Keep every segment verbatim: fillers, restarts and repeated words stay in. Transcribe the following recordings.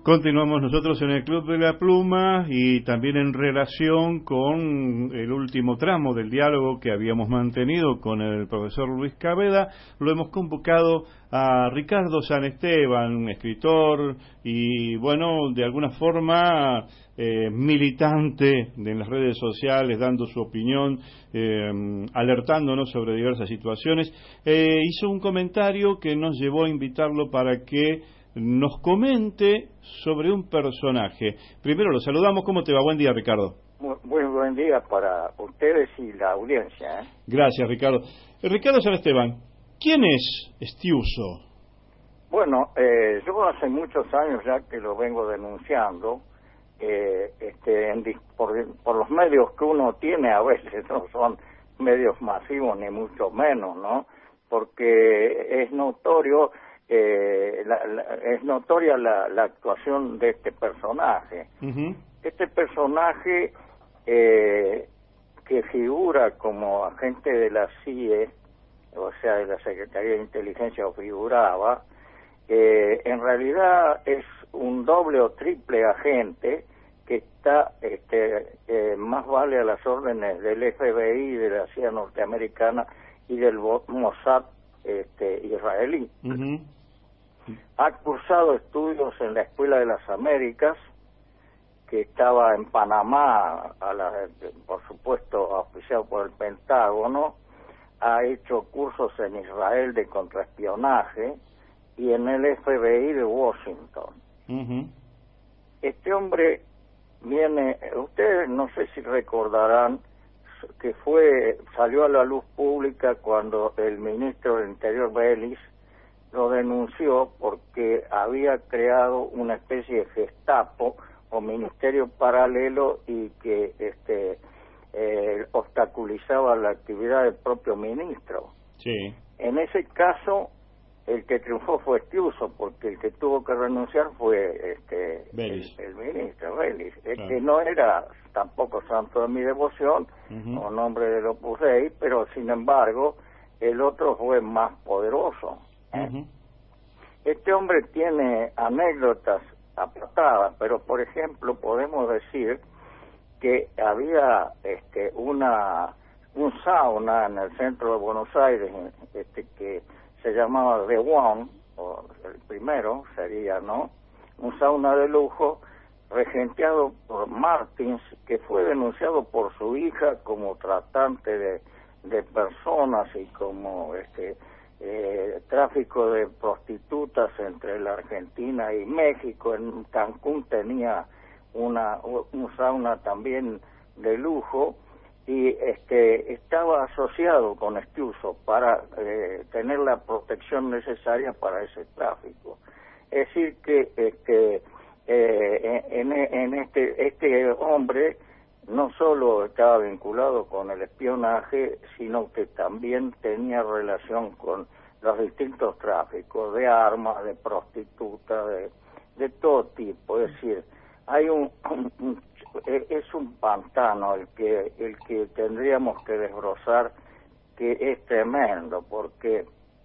Continuamos nosotros en el Club de la Pluma y también en relación con el último tramo del diálogo que habíamos mantenido con el profesor Luis Caveda. Lo hemos convocado a Ricardo San Esteban, escritor y, bueno, de alguna forma eh, militante en las redes sociales, dando su opinión, eh, alertándonos sobre diversas situaciones. Eh, hizo un comentario que nos llevó a invitarlo para que nos comente sobre un personaje. Primero lo saludamos. ¿Cómo te va? Buen día, Ricardo. Muy, muy buen día para ustedes y la audiencia, ¿eh? Gracias, Ricardo. Eh, Ricardo San Esteban, ¿quién es Estiuso? Bueno, eh, yo hace muchos años ya que lo vengo denunciando, eh, este, en, por, por los medios que uno tiene, a veces no son medios masivos ni mucho menos, ¿no? Porque es notorio Eh, la, la, es notoria la, la actuación de este personaje. Uh-huh. Este personaje eh, que figura como agente de la C I E, o sea, de la Secretaría de Inteligencia, o figuraba, eh, en realidad es un doble o triple agente que está, este, eh, más vale a las órdenes del F B I, de la C I A norteamericana y del Mossad este, israelí. Uh-huh. Ha cursado estudios en la Escuela de las Américas, que estaba en Panamá, a la, por supuesto auspiciado por el Pentágono. Ha hecho cursos en Israel de contraespionaje y en el F B I de Washington. Uh-huh. Este hombre viene, ustedes no sé si recordarán que fue salió a la luz pública cuando el ministro del Interior, Bellis, lo denunció porque había creado una especie de Gestapo o ministerio paralelo y que este eh, obstaculizaba la actividad del propio ministro. Sí. En ese caso, el que triunfó fue Estiuso, porque el que tuvo que renunciar fue este el, el ministro Bellis, el claro. que no era tampoco santo de mi devoción, uh-huh. o nombre del Opus Dei, pero sin embargo el otro fue más poderoso. Uh-huh. Este hombre tiene anécdotas apartadas, pero por ejemplo podemos decir que había este una un sauna en el centro de Buenos Aires este que se llamaba The One, o el primero sería, ¿no? Un sauna de lujo regenteado por Martins, que fue denunciado por su hija como tratante de, de personas y como este Eh, tráfico de prostitutas entre la Argentina y México. En Cancún tenía una un sauna también de lujo y este estaba asociado con Estiuso para eh, tener la protección necesaria para ese tráfico. Es decir que este eh, en, en este este hombre no solo estaba vinculado con el espionaje, sino que también tenía relación con los distintos tráficos de armas, de prostitutas, de, de todo tipo. Es decir, hay un, un, un es un pantano el que el que tendríamos que desbrozar, que es tremendo, porque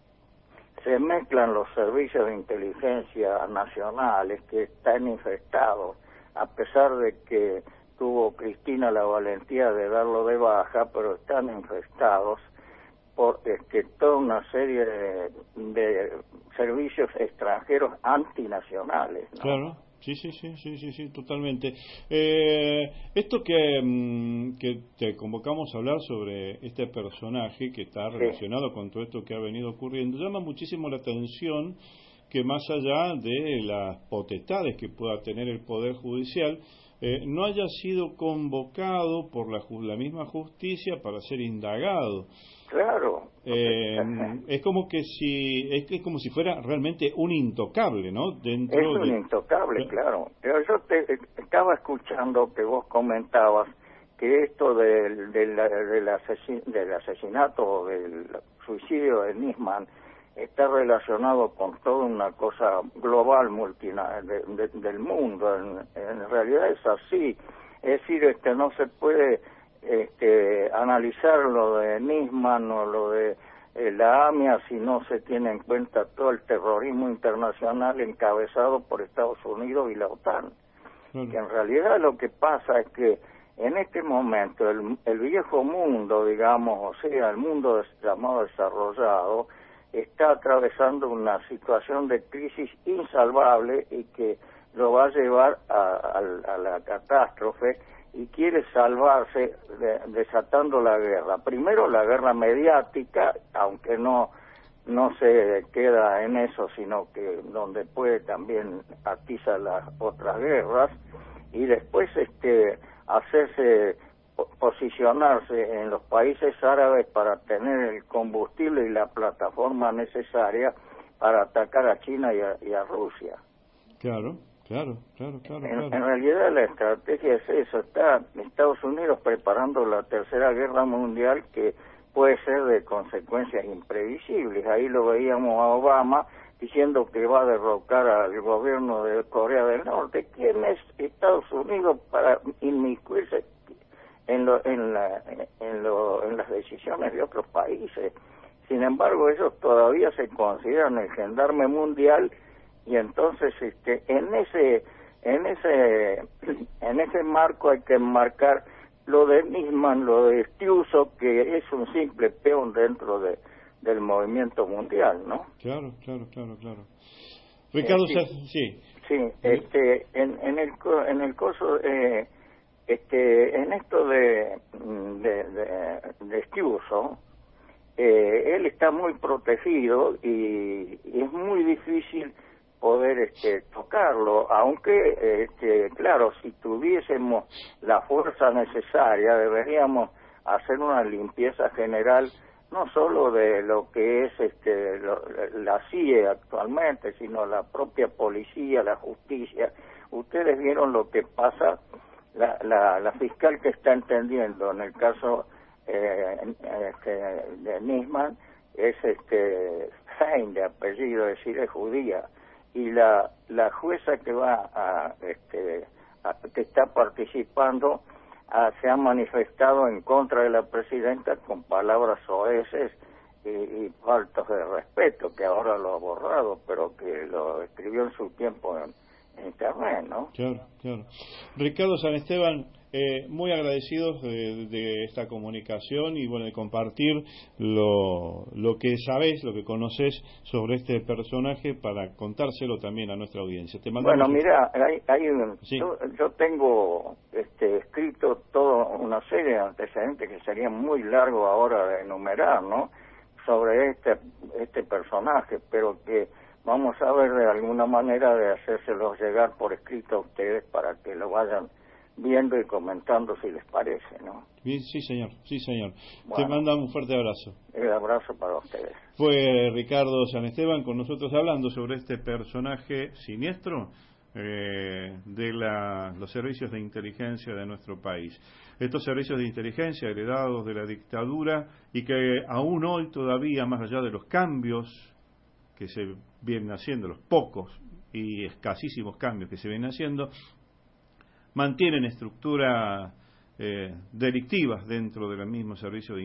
se mezclan los servicios de inteligencia nacionales que están infestados, a pesar de que tuvo Cristina la valentía de darlo de baja, pero están infestados por este, toda una serie de, de servicios extranjeros antinacionales, ¿no? Claro, sí, sí, sí, sí, sí, sí, totalmente. Eh, esto que, que te convocamos a hablar sobre este personaje que está relacionado sí. con todo esto que ha venido ocurriendo, llama muchísimo la atención que más allá de las potestades que pueda tener el Poder Judicial, Eh, no haya sido convocado por la, la misma justicia para ser indagado. Claro. Eh, es como que si es, es como si fuera realmente un intocable, ¿no? Dentro es un de... intocable, claro. Pero yo te, estaba escuchando que vos comentabas que esto del, del, del, asesin, del asesinato o del suicidio de Nisman está relacionado con toda una cosa global multinacional de, de, del mundo. En, en realidad es así. Es decir, este no se puede este, analizar lo de Nisman o lo de eh, la A M I A si no se tiene en cuenta todo el terrorismo internacional encabezado por Estados Unidos y la OTAN. Mm. Que en realidad lo que pasa es que en este momento el, el viejo mundo, digamos, o sea, el mundo des, llamado desarrollado, está atravesando una situación de crisis insalvable y que lo va a llevar a, a, a la catástrofe, y quiere salvarse de, desatando la guerra. Primero la guerra mediática, aunque no no se queda en eso, sino que donde puede también atiza las otras guerras, y después este hacerse, posicionarse en los países árabes para tener el combustible y la plataforma necesaria para atacar a China y a, y a Rusia. Claro, claro, claro, claro, en, claro. En realidad la estrategia es eso, está Estados Unidos preparando la tercera guerra mundial, que puede ser de consecuencias imprevisibles. Ahí lo veíamos a Obama diciendo que va a derrocar al gobierno de Corea del Norte. ¿Quién es Estados Unidos para inmiscuirse en, lo, en, la, en, lo, en las decisiones de otros países? Sin embargo, ellos todavía se consideran el gendarme mundial, y entonces este en ese en ese en ese marco hay que enmarcar lo de Nisman, lo de Stiuso, que es un simple peón dentro de del movimiento mundial, ¿no? Claro, claro, claro, claro. Ricardo, eh, sí, sí. Sí, este, en, en el en el coso, eh, este, en esto de de, de, de Stiuso, eh, él está muy protegido y, y es muy difícil poder este, tocarlo, aunque, este, claro, si tuviésemos la fuerza necesaria, deberíamos hacer una limpieza general, no solo de lo que es este, lo, la C I E actualmente, sino la propia policía, la justicia. Ustedes vieron lo que pasa, la, la, la fiscal que está entendiendo en el caso eh, este, de Nisman es este Fein, de apellido, es decir, es judía, y la la jueza que va a este a, que está participando a, se ha manifestado en contra de la presidenta con palabras soeces y, y faltas de respeto, que ahora lo ha borrado, pero que lo escribió en su tiempo en, en internet, ¿no? Claro, claro. Ricardo San Esteban, eh, muy agradecidos de, de esta comunicación y bueno, de compartir lo, lo que sabés, lo que conocés sobre este personaje para contárselo también a nuestra audiencia. Te bueno, mira, hay, hay un, sí. yo, yo tengo este, escrito toda una serie de antecedentes que sería muy largo ahora de enumerar, ¿no? Sobre este este personaje, pero que vamos a ver de alguna manera de hacérselos llegar por escrito a ustedes para que lo vayan viendo y comentando si les parece, ¿no? Bien, sí, señor, sí, señor. Bueno, te mandamos un fuerte abrazo. El abrazo para ustedes. Fue Ricardo San Esteban con nosotros hablando sobre este personaje siniestro eh, de la, los servicios de inteligencia de nuestro país. Estos servicios de inteligencia heredados de la dictadura y que aún hoy todavía, más allá de los cambios que se vienen haciendo, los pocos y escasísimos cambios que se vienen haciendo, mantienen estructuras eh, delictivas dentro del mismo servicio de